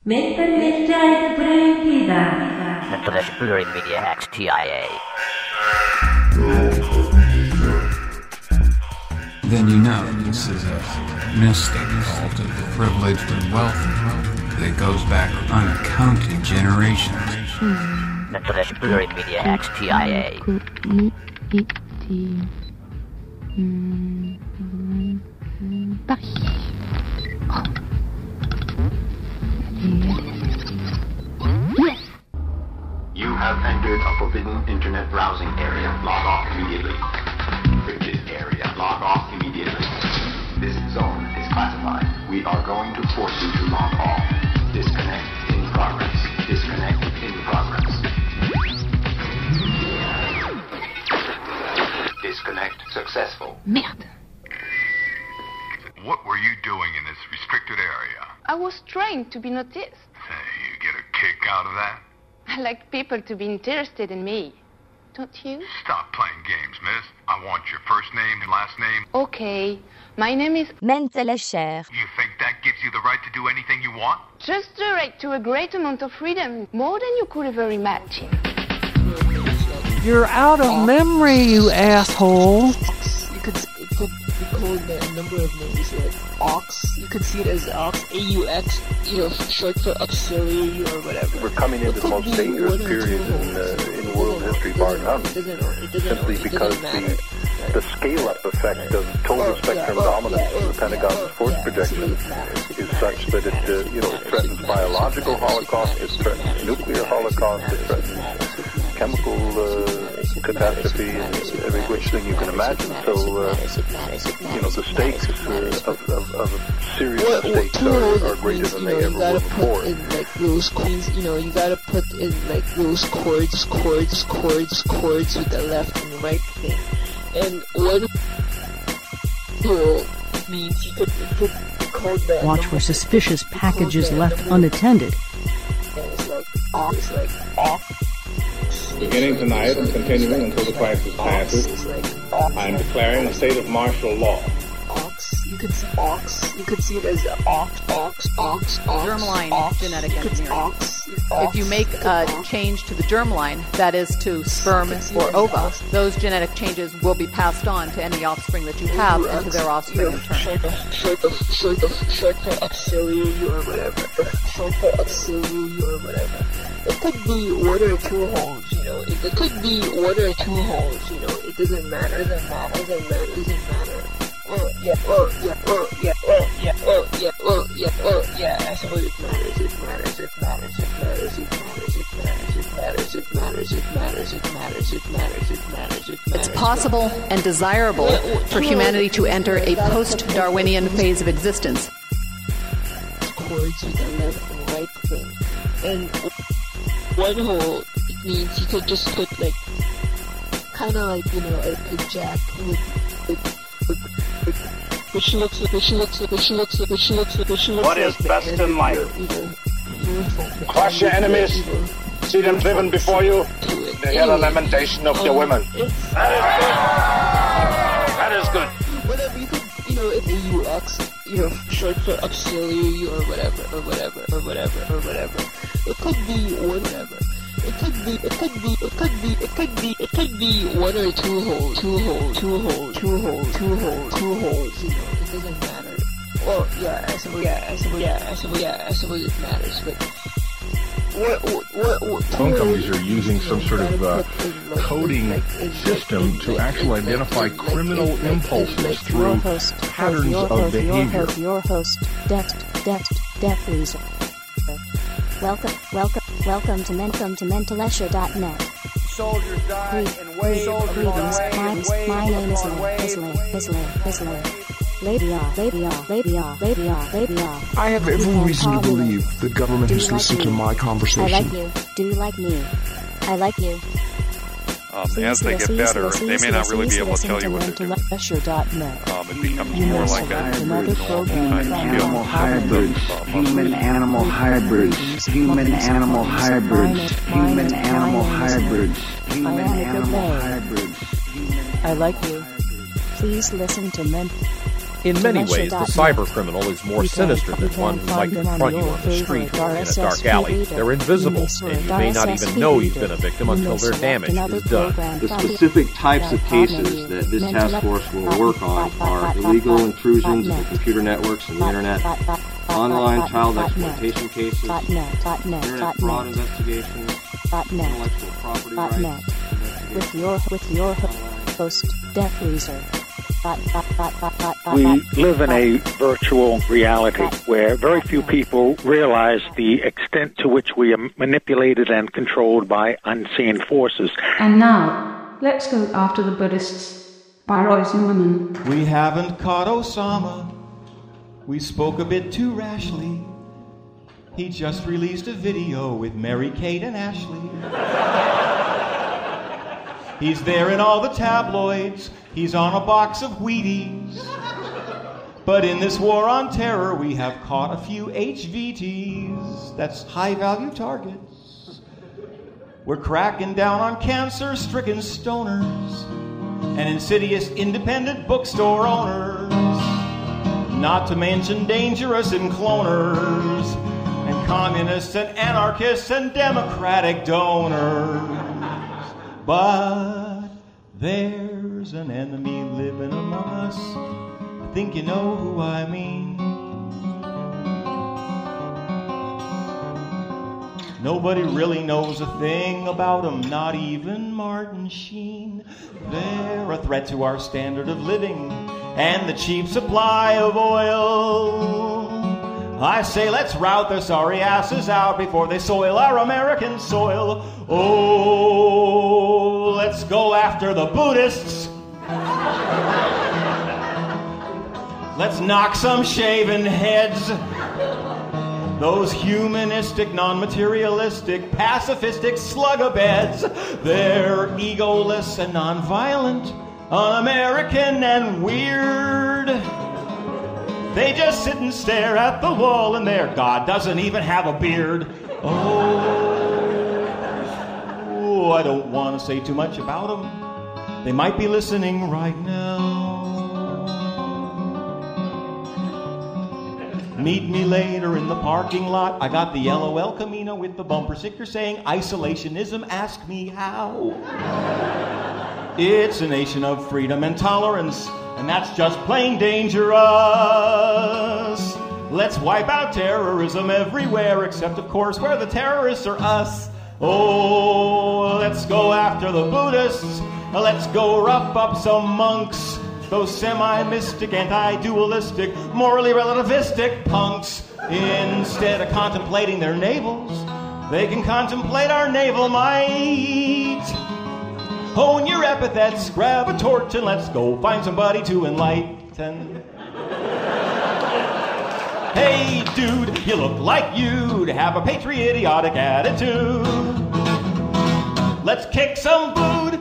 Mental Media Prohibida. Mental Media Acts TIA. Then you know this is a mystic cult of privileged and wealthy that goes back uncounted generations. Mental Media Acts TIA. Paris. Yes. You have entered a forbidden internet browsing area. Log off immediately. Encrypted area. Log off immediately. This zone is classified. We are going to force you to log off. Disconnect in progress. Disconnect in progress. Disconnect successful. Merde. What were you doing in this restricted area? I was trying to be noticed. Say, you get a kick out of that? I like people to be interested in me. Don't you? Stop playing games, miss. I want your first name and last name. Okay. My name is Mental Cher. You think that gives you the right to do anything you want? just the right to a great amount of freedom, more than you could ever imagine. You're out of memory, you asshole. You could be called a number of names, like Ox. You could see it as Ox, AUX, short for auxiliary or whatever. We're coming into the most dangerous period in world history, bar none. Simply because the scale-up effect of total spectrum dominance of the Pentagon's force projection is such that it threatens biological holocaust, it threatens nuclear holocaust, it threatens chemical catastrophe, and every which thing you can imagine. So, the stakes of serious stakes are greater than they ever were before. You gotta put in, those coins, you gotta put in, those chords with the left and right thing. And one means you could call that. Watch for suspicious packages left unattended. And it's like off. Beginning tonight and continuing until the crisis passes, I am declaring a state of martial law. You could see it as ox. Germline genetic engineering. If you make a change to the germline, that is to sperm or ova, those genetic changes will be passed on to any offspring that you have and to their offspring in turn. Short for auxiliary or whatever. It could be one or two holes, It could be one or two holes, It doesn't matter. Yeah. I suppose it matters. It's possible and desirable for humanity to enter a post-Darwinian phase of existence. Chords with the left and right thing. And one hole, it means you could just put kind of a jack which looks. What is best in life? Crush your enemies, see them driven before you, to hear the lamentation of your women. That is good. Whatever, you could, if AUX, short for auxiliary or whatever. It could be whatever. It could be one or two holes. It doesn't matter. Well, I suppose it matters, but what Phone companies are using some sort of coding system to actually identify criminal impulses through patterns of behavior. Your host, Death Loser. Welcome to mentalesher.net. Soldiers die and wave. Greetings. My name is Islam. Labia. I have every reason to believe the government has listened to my conversation. I like you. Do you like me? I like you. As they get better, they may not really be able to tell you what they're doing. It becomes more like Human-animal hybrids. I like you. Please listen to In many ways, the cyber criminal is more sinister than one who might confront you on the street or in a dark alley. They're invisible, and you may not even know you've been a victim until their damage is done. The specific types of cases that this task force will work on are illegal intrusions into computer networks and the internet, online child exploitation cases, internet fraud investigations, intellectual property rights. With your host, Death Reaser. We live in a virtual reality where very few people realize the extent to which we are manipulated and controlled by unseen forces. And now, let's go after the Buddhists by Roy Zimmerman. We haven't caught Osama. We spoke a bit too rashly. He just released a video with Mary-Kate and Ashley. He's there in all the tabloids. He's on a box of Wheaties. But in this war on terror, we have caught a few HVTs. That's high-value targets. We're cracking down on cancer-stricken stoners and insidious independent bookstore owners. Not to mention dangerous cloners and communists and anarchists and democratic donors. But there's an enemy living among us. I think you know who I mean. Nobody really knows a thing about them, not even Martin Sheen. They're a threat to our standard of living and the cheap supply of oil. I say let's rout their sorry asses out before they soil our American soil. Oh, let's go after the Buddhists. Let's knock some shaven heads. Those humanistic, non-materialistic, pacifistic slug-a-beds. They're egoless and non-violent, un-American and weird. They just sit and stare at the wall, and their God doesn't even have a beard. Oh, I don't want to say too much about them. They might be listening right now. Meet me later in the parking lot. I got the yellow El Camino with the bumper sticker saying, isolationism, ask me how. It's a nation of freedom and tolerance, and that's just plain dangerous. Let's wipe out terrorism everywhere, except, of course, where the terrorists are us. Oh, let's go after the Buddhists. Let's go rough up some monks. Those semi-mystic, anti-dualistic, morally relativistic punks. Instead of contemplating their navels, they can contemplate our naval might. Hone your epithets, grab a torch, and let's go find somebody to enlighten. Hey, dude, you look like you'd have a patriotic attitude. Let's kick some food.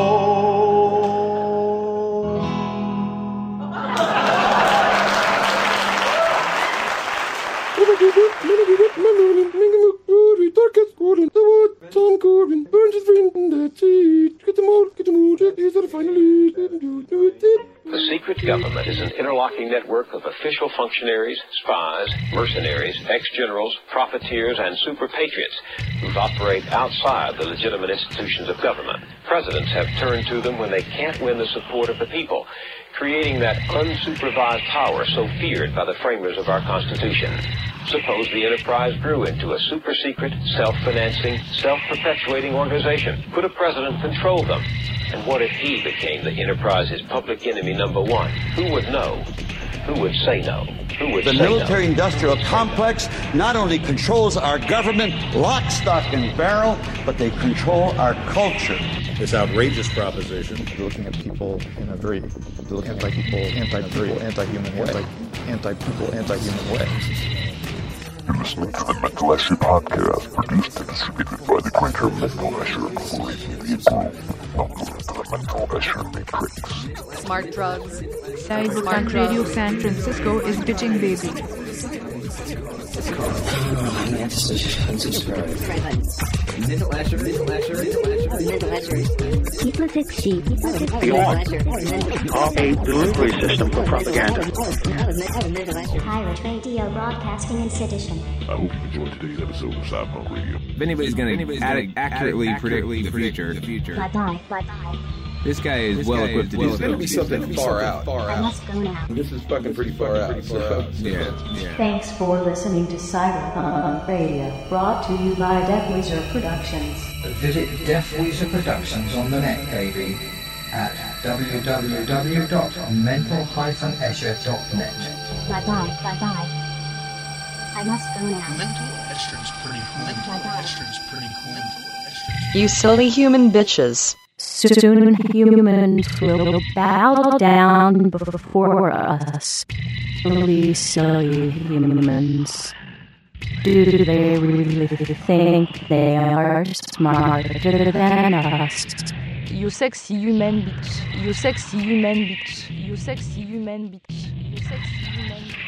The secret government is an interlocking network of official functionaries, spies, mercenaries, ex-generals, profiteers, and super patriots who operate outside the legitimate institutions of government. Presidents have turned to them when they can't win the support of the people, creating that unsupervised power so feared by the framers of our Constitution. Suppose the enterprise grew into a super-secret, self-financing, self-perpetuating organization. Could a president control them? And what if he became the enterprise's public enemy number one? Who would know? Who would say no? Who would say no? The military-industrial complex not only controls our government, lock, stock, and barrel, but they control our culture. This outrageous proposition. You're looking at people in a very anti-human way. You're listening to the Mental Escher podcast, produced and distributed by the Greater Mental Escher Collective. Welcome to the Mental Escher Matrix. Smart drugs. Cyberpunk Radio San Francisco is bitching baby. A delivery system for propaganda. Pirate radio broadcasting in sedition. I hope you enjoyed today's episode of Cyberpunk Radio. If anybody's going to accurately predict the future, Bye-bye. this guy is well equipped to do so. It's going to be something far out. I must go now. This is fucking pretty far out. Yeah. Thanks for listening to Cyberpunk Radio, brought to you by Death Weezer Productions. Visit Death Weezer Productions on the net, baby, at www.mental-escher.net. Bye-bye. I must go now. Mental Escher's pretty cool. You silly human bitches. Soon humans will bow down before us. Silly humans. Do they really think they are smarter than us? You sexy human bitch. You sexy human bitch. You sexy human bitch. You sexy human bitch.